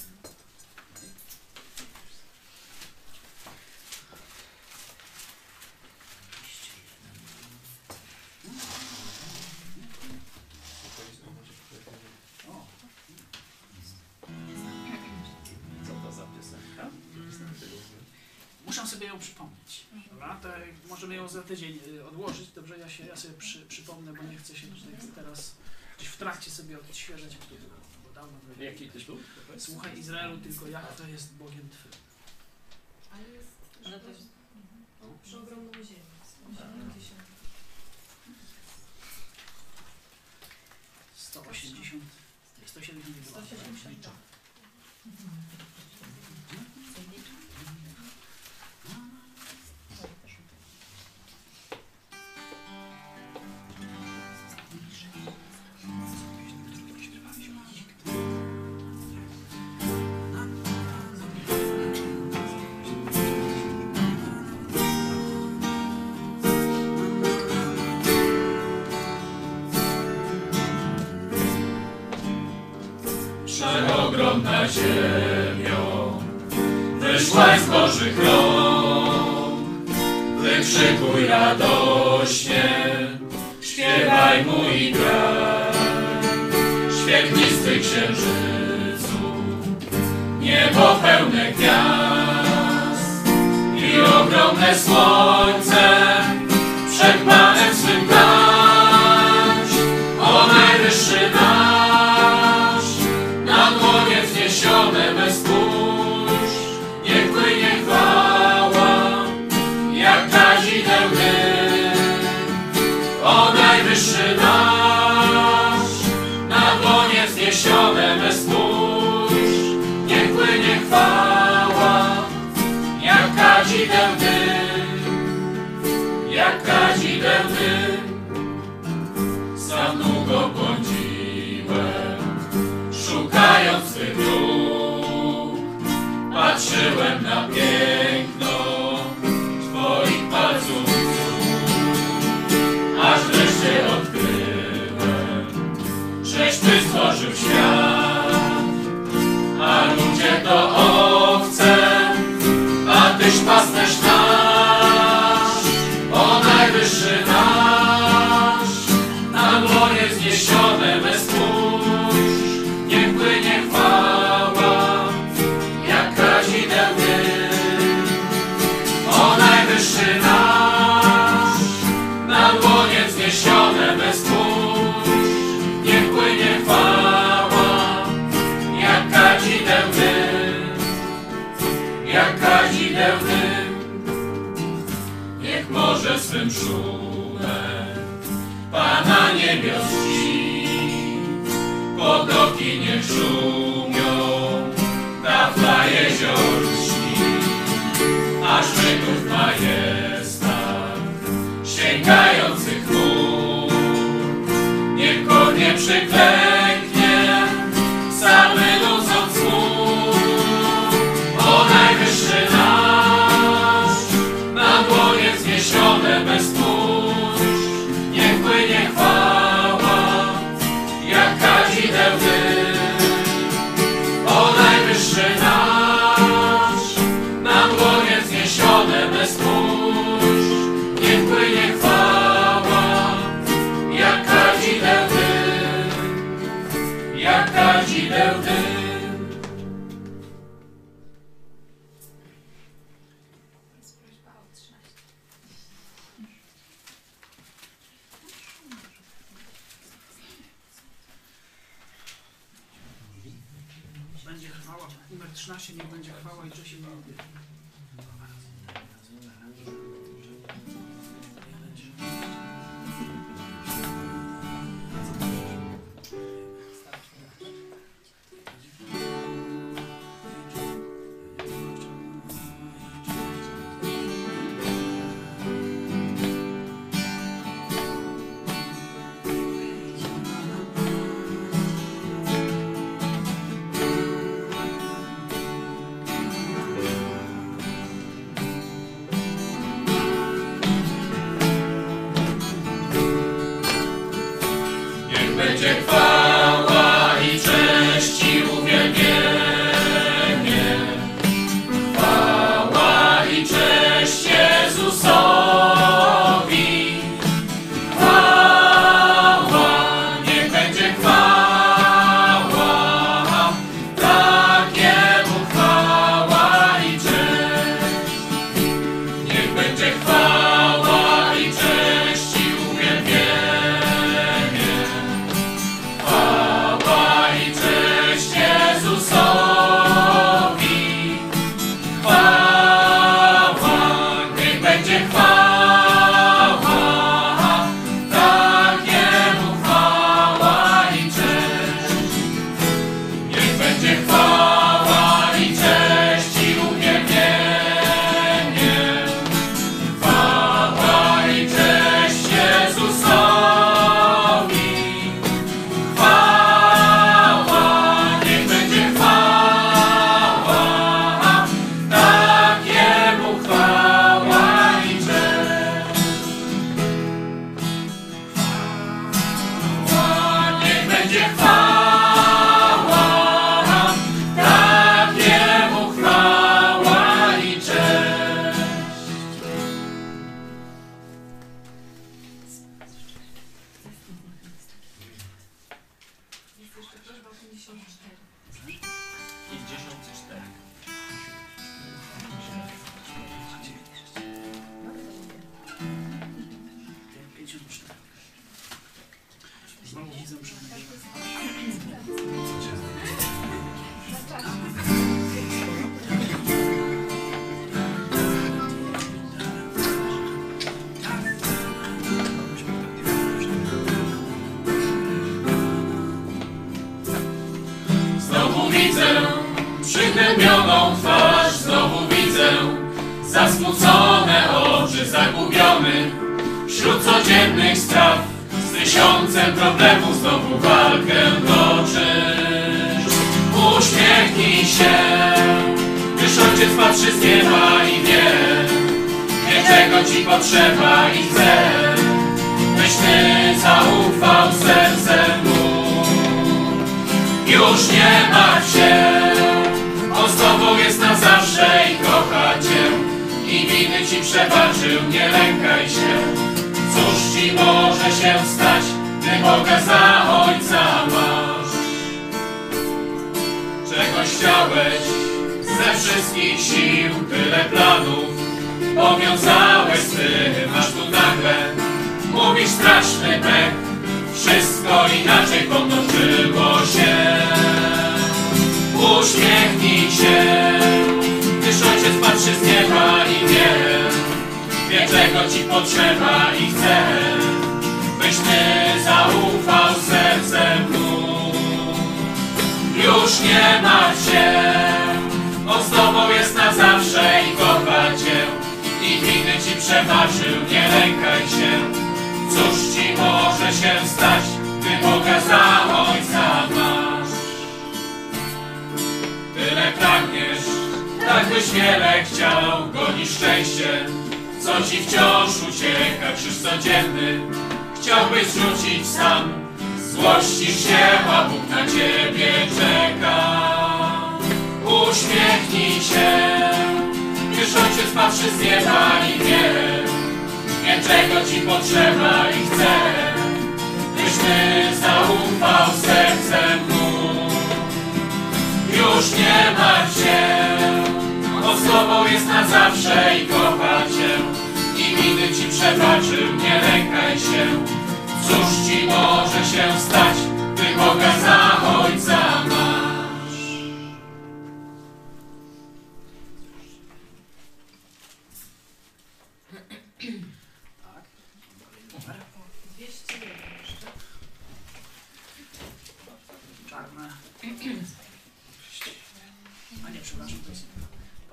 S3: Co to za piosenka? Muszę sobie ją przypomnieć. Dobra? To możemy ją za tydzień odłożyć. Dobrze, ja sobie przypomnę, bo nie chcę się tutaj teraz gdzieś w trakcie sobie odświeżać, bo dawno było.
S1: Jaki tytuł?
S3: Słuchaj Izraelu, tylko Jahwe jest Bogiem Twym.
S8: Ale to jest przy ogromną ziemię.
S3: 180, 172.
S8: 172.
S9: Przeogromna ziemio, wyszłaś z Bożych rąk. Wykrzykuj radośnie, śpiewaj Mu i graj. Świetlisty księżycu, niebo pełne gwiazd i ogromne słońce przed Panem swym tańcz. O najwyższy nasz, na dłonie wzniesione me spójrz, niech płynie chwała, jak kadzideł dym. O najwyższy nasz, na dłonie wzniesione me spójrz, niech płynie chwała, jak kadzideł dym, jak kadzideł dym. Sam długo błądziłem, szukając Twych dróg, patrzyłem na piękno Twoich palców, aż wreszcie odkryłem, żeś Ty stworzył świat, a ludzie to owce, a Tyś pasterz nasz. O najwyższy nasz, na dłonie wzniesione me spójrz, niech płynie chwała, jak kadzideł dym. O najwyższy nasz, na dłonie wzniesione me spójrz, niech płynie chwała, jak kadzideł dym, jak kadzideł dym. Niech morze swym szumem Pana niebios ci, potoki niech szumią, tafla jezior lśni, a
S3: numer 13, niech będzie chwała i cześć Panu.
S9: Będzie chwała i cześć i uwielbienie. Chwała i cześć Jezusowi. Chwała, niech będzie chwała, tak Jemu chwała i cześć. Niech będzie chwała i cześć i uwielbienie. Chwała i cześć Jezusowi. Chwała, niech będzie chwała, tak Jemu chwała i cześć. Niech będzie chwała i cześć i uwielbienie. Chwała i cześć Jezusowi. Chwała, niech będzie chwała, tak Jemu chwała i cześć. Chwała, niech będzie chwała, tak Jemu chwała i cześć.
S10: Jest jeszcze prośba o 54.
S1: I 54.
S3: Znowu widzę, że
S9: Znowu widzę przygnębioną twarz, znowu widzę zasmucone oczy, zagubiony wśród codziennych spraw. Z tysiącem problemów znowu walkę toczysz. Uśmiechnij się, gdyż Ojciec patrzy z nieba i wie czego Ci potrzeba i chce, byś Ty zaufał sercem Mu. Już nie martw się, On z Tobą jest na zawsze i kocha Cię i winy Ci przebaczył, nie lękaj się. Cóż Ci może się stać, gdy Boga za Ojca masz? Czegoś chciałeś ze wszystkich sił, tyle planów powiązałeś z tym, aż tu nagle mówisz straszny pech. Wszystko inaczej potoczyło się. Uśmiechnij się, gdyż Ojciec patrzy z nieba i wie czego Ci potrzeba i chce, byś Ty zaufał sercem Mu. Już nie martw się, On z Tobą jest na zawsze i kocha Cię i winy Ci przebaczył, nie lękaj się. Cóż Ci może się stać, gdy Boga za Ojca masz? Tyle pragniesz, tak byś wiele chciał, gonisz szczęście, co Ci wciąż ucieka, krzyż codzienny chciałbyś zrzucić sam. Złościsz się, a Bóg na Ciebie czeka. Uśmiechnij się, gdyż Ojciec patrzy z nieba i wie czego Ci potrzeba i chce, byś Ty zaufał sercem Mu. Już nie martw się, On z Tobą jest na zawsze i kocha Cię i winy Ci przebaczył, nie lękaj się. Cóż Ci może się stać, gdy Boga za Ojca masz?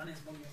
S3: Pan jest Bogiem.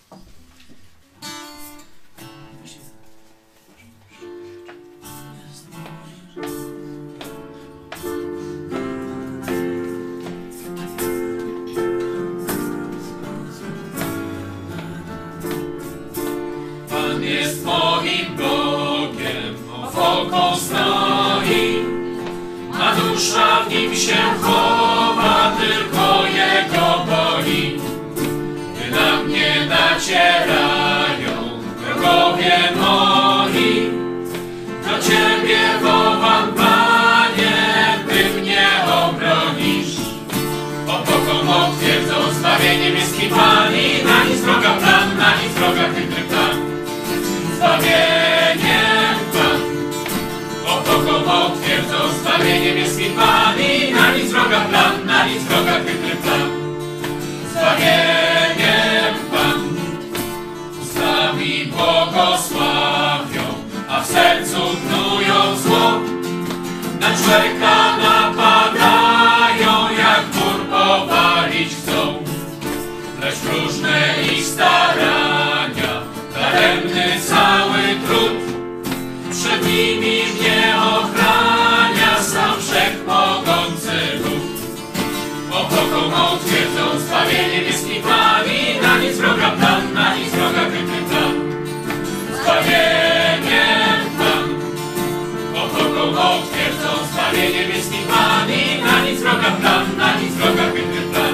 S9: Pan jest moim Bogiem, w oko stoi, a dusza w nim się chowa, tylko Jego boli. Gdy na mnie nacierają wrogowie moi, do Ciebie wołam, Panie, Ty mnie obronisz. Opoką otwierdzą, zbawieniem jest kim Pan i na nic wroga plan, na nic wroga chytry plan. Zbawieniem Pan, opoką otwierdzą, zbawieniem jest kim Pan i na nic wroga plan, na nic wroga chytry plan. Zbawieniem Pan, ustami błogosławią, a w sercu knują zło. Na człowieka napadają, jak mur powalić chcą. Lecz próżne ich starania, daremny cały trud. Przed nimi mnie ochrania sam wszechmogący Bóg. Opoką otwierdzą, zbawieniem jest mi Pan i na nic wroga plan, na nic wroga chytry plan. Zbawieniem Pan, opoką otwierdzą, zbawieniem jest mi Pan i na nic wroga plan, na nic wroga chytry plan.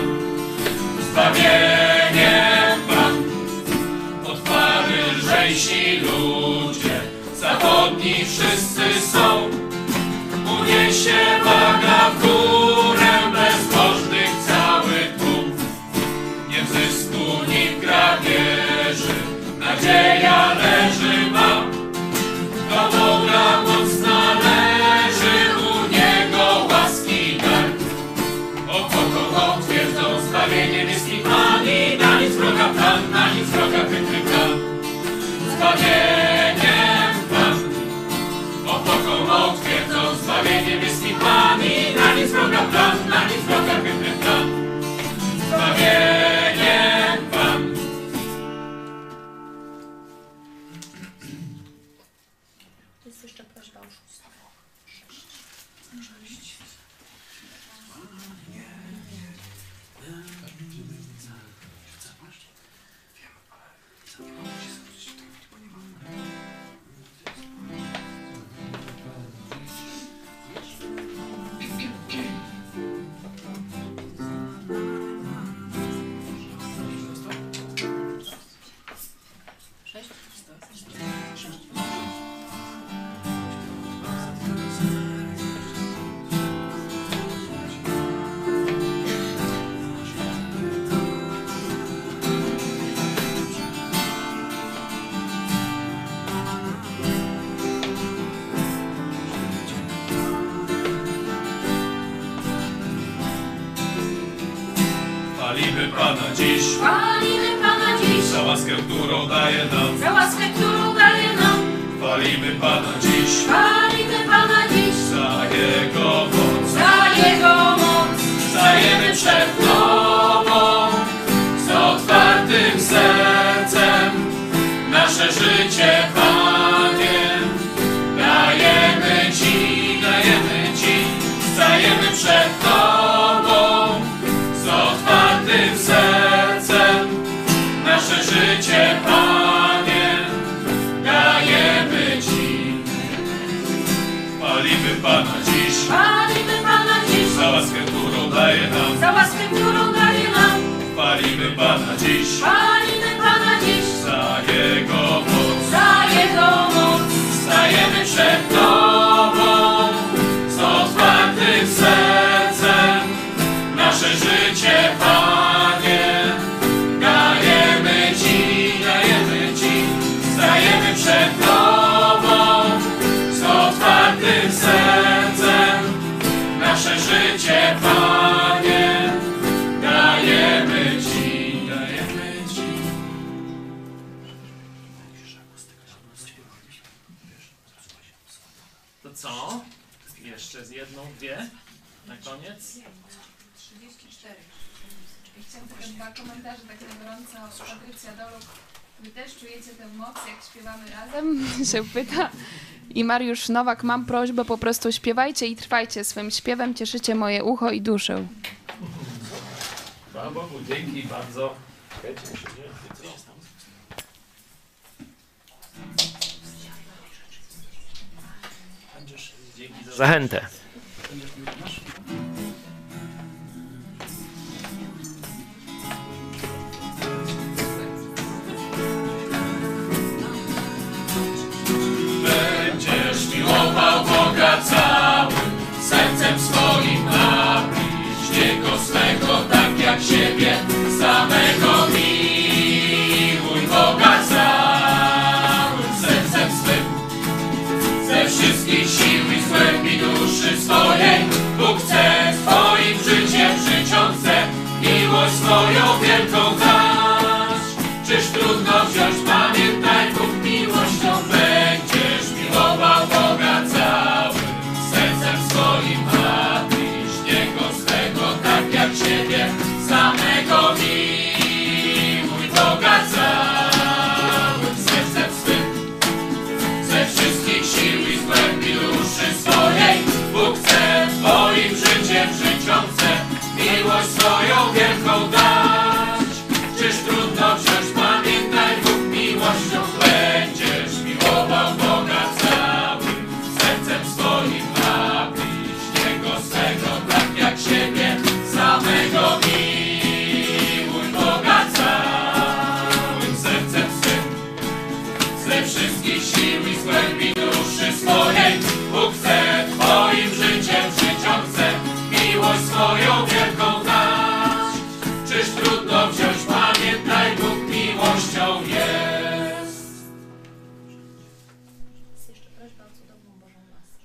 S9: Zbawieniem Pan, od pary lżejsi ludzie, zawodni wszyscy są. Uniesie waga w górę, bezbożnych cały tłum. Nie w zysku, ni w grabieży, nadzieja leży ma. Do Boga moc należy, u Niego łaski dar. Opoką otwierdzą, zbawieniem jest mi Pan i na nic wroga plan, na nic wroga chytry plan. Zbawieniem Pan, opoką otwierdzą, zbawieniem jest mi Pan i na nic wroga plan, na nic wroga chytry plan. Zbawieniem Pan.
S10: Jest jeszcze prośba o 6.
S9: Chwalimy Pana dziś,
S10: Chwalimy Pana dziś,
S9: za łaskę, którą daje nam.
S10: za łaskę, którą daje nam.
S9: Chwalimy Pana dziś,
S10: Chwalimy Pana dziś,
S9: za Jego moc.
S10: za Jego moc.
S9: Stajemy przed Tobą z otwartym sercem. Nasze życie, Panie, dajemy Ci, dajemy Ci. Stajemy przed Tobą z otwartym sercem. Nasze życie, Panie, dajemy Ci. Chwalimy Pana dziś,
S10: Chwalimy Pana dziś,
S9: za łaskę, którą daje nam.
S10: za łaskę, którą daje nam.
S9: Chwalimy Pana dziś,
S10: Chwalimy Pana dziś,
S9: za Jego moc.
S10: za Jego moc.
S9: Stajemy przed Tobą z otwartym sercem. Nasze życie, Panie, dajemy Ci, dajemy Ci. Stajemy przed Tobą z otwartym sercem. Nasze życie, Panie, dajemy Ci, dajemy Ci.
S1: To co? Jeszcze z jedną, dwie? Na koniec?
S10: 34.
S2: Chciałam tylko 2 komentarze tak na gorąco. Patrycja Doluk, wy też czujecie tę moc, jak śpiewamy razem? Się pyta. I Mariusz Nowak, mam prośbę, po prostu śpiewajcie i trwajcie swym śpiewem, cieszycie moje ucho i duszę.
S1: Chwała Bogu, dzięki bardzo. Dzięki za zachętę.
S9: Będziesz miłował Boga całym sercem swoim, a bliźniego swego tak jak siebie samego miłuj Boga całym sercem swym, ze wszystkich sił i z głębi duszy swojej. Bóg chce swoim życiem żyć on chce, miłość swoją wielką dać. Czyż trudno wziąć, pamiętaj, Bóg miłością będziesz miłował Boga całym sercem swoim, a bliźniego swego tak jak siebie samego miłuj Boga całym sercem swym, ze wszystkich sił i z głębi duszy swojej. Bóg chce twoim życiem żyć on chce, miłość swoją wielką dać. Czyż trudno wziąć, pamiętaj, Bóg miłością będziesz miłował Boga całym sercem swoim, a bliźniego swego tak jak siebie samego miłuj Boga całym sercem swym, ze wszystkich sił i z głębi duszy swojej. Bóg chce twoim życiem żyć on chce, miłość swoją wielką dać. Czyż trudno wziąć, pamiętaj, Bóg miłością jest.
S10: Jest jeszcze prośba o cudowną Bożą łaskę.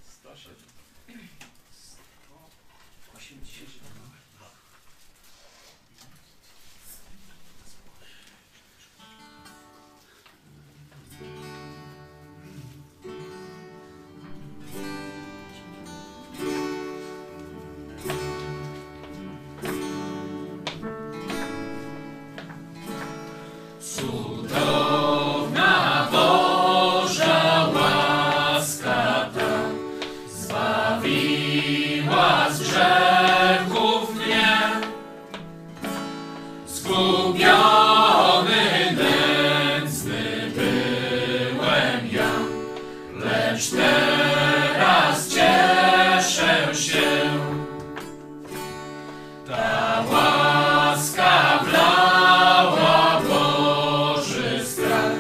S9: Cudowna Boża łaska ta zbawiła z grzechów mnie. Zgubiony, nędzny byłem ja, lecz teraz cieszę się. Ta łaska wlała Boży strach,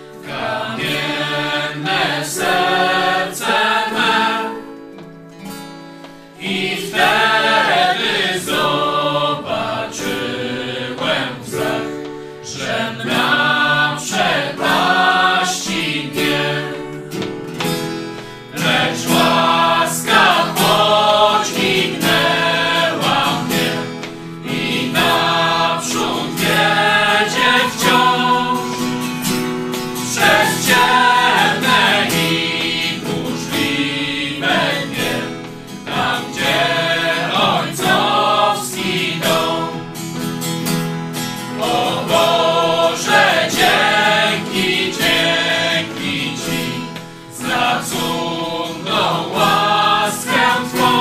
S9: kamienne serce me. I wtedy zobaczyłem wzrok, że na przepaści mnie. Lecz łaska podźwignęła mnie i naprzód wiedzie wciąż przez ciemne i burzliwe dnie, tam gdzie ojcowski dom. O Boże, dzięki, dzięki Ci za cudną łaskę Twą.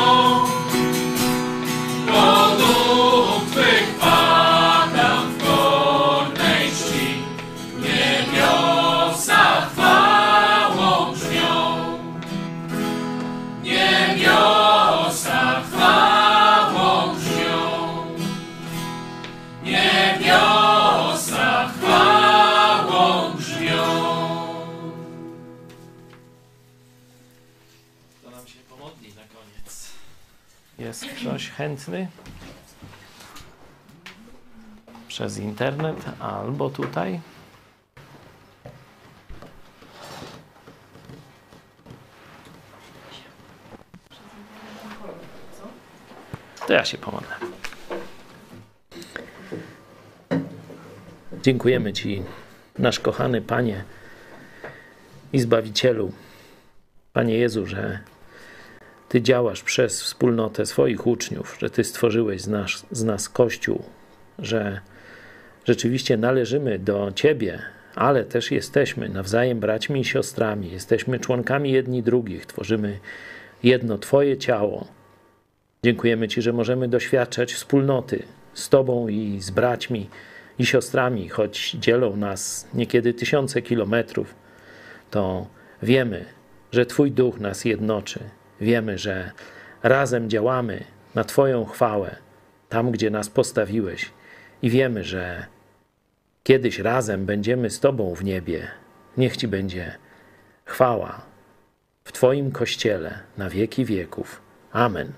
S9: Do nóg Twych padam w godnej czci, niebiosa chwałą brzmią. Niebiosa chwałą brzmią. Niebiosa chwałą brzmią.
S1: To nam się pomodli na koniec. Jest ktoś chętny? Przez internet albo tutaj? To ja się pomodlę. Dziękujemy Ci, nasz kochany Panie i Zbawicielu, Panie Jezu, że Ty działasz przez wspólnotę swoich uczniów, że Ty stworzyłeś z nas Kościół, że rzeczywiście należymy do Ciebie, ale też jesteśmy nawzajem braćmi i siostrami, jesteśmy członkami jedni drugich, tworzymy jedno Twoje ciało. Dziękujemy Ci, że możemy doświadczać wspólnoty z Tobą i z braćmi i siostrami, choć dzielą nas niekiedy tysiące kilometrów, to wiemy, że Twój Duch nas jednoczy. Wiemy, że razem działamy na Twoją chwałę, tam gdzie nas postawiłeś. I wiemy, że kiedyś razem będziemy z Tobą w niebie. Niech Ci będzie chwała w Twoim Kościele na wieki wieków. Amen.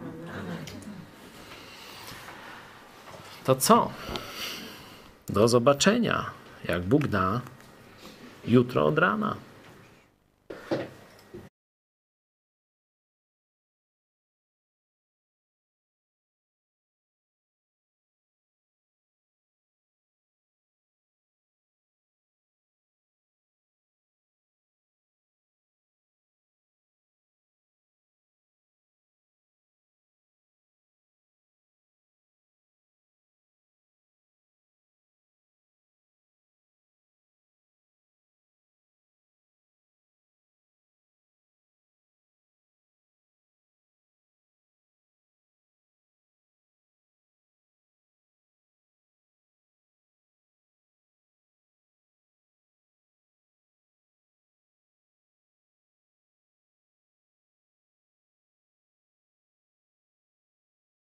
S1: To co? Do zobaczenia, jak Bóg da, jutro od rana.